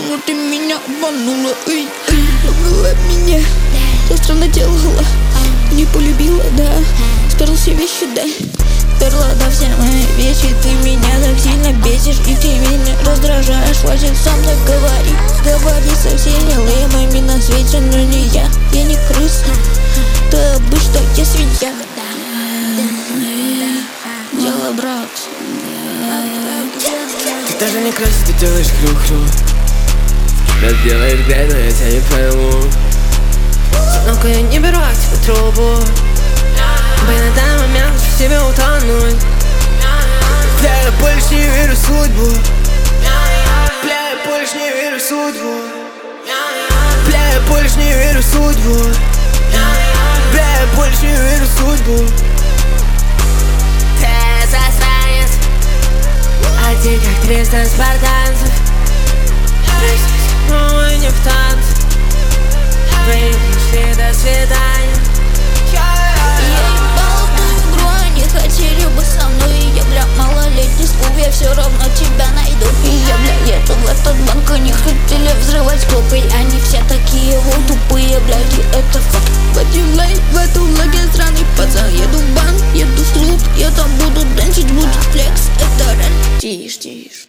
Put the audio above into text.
почему ты меня обманула? Любила меня, я странно делала, не полюбила, да. Сперла все вещи, да. Сперла, да, все мои вещи. Ты меня так сильно бесишь, и ты меня раздражаешь. Хватит со мной говорить, говори со всеми лэмами на свете, но не я. Я не крыса, ты обычно, я свинья. Дело, брат. Ты даже не красишь, ты делаешь хрю-хрю. Да делаешь грязь, но я тебя не пойму. Ну-ка я не беру от тебя трубу, бы на данный момент в себе утонуть. Бля, я больше не верю в судьбу. Бля, я больше не верю в судьбу. Бля, я больше не верю в судьбу. Бля, я больше не верю в судьбу. Ты засранец, а ты как 300 спартанцев. Ну и не в танце, вы пришли, до свидания. Я ебала ту игру, они хотели бы со мной. И я, бля, малолетний спув, я все равно тебя найду. И я, бля, еду в этот банк, они хотели взрывать клубы. Они все такие вот тупые, блядь, и это факт. В один лейн, в эту лаге сраный пацан. Еду в банк, еду в клуб, я там буду дэнсить, будет флекс, это рен. Тише, тише.